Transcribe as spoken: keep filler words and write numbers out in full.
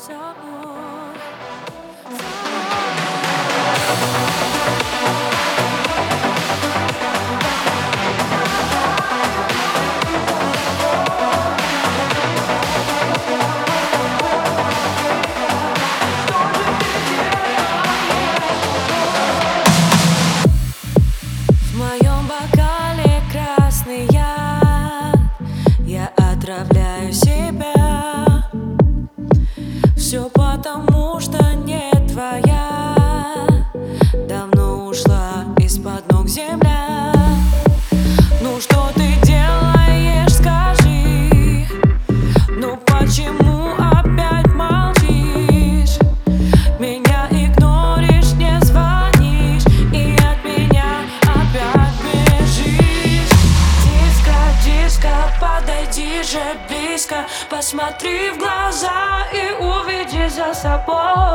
В моем бокале красный яд, я отравляю себя. Все потому, что не твоя давно ушла из-под ног земля. Ну что ты делаешь, скажи? Ну почему опять молчишь? Меня игноришь, не звонишь, и от меня опять бежишь. Диско, диско, подойди же близко, посмотри в глаза и увиди за собой.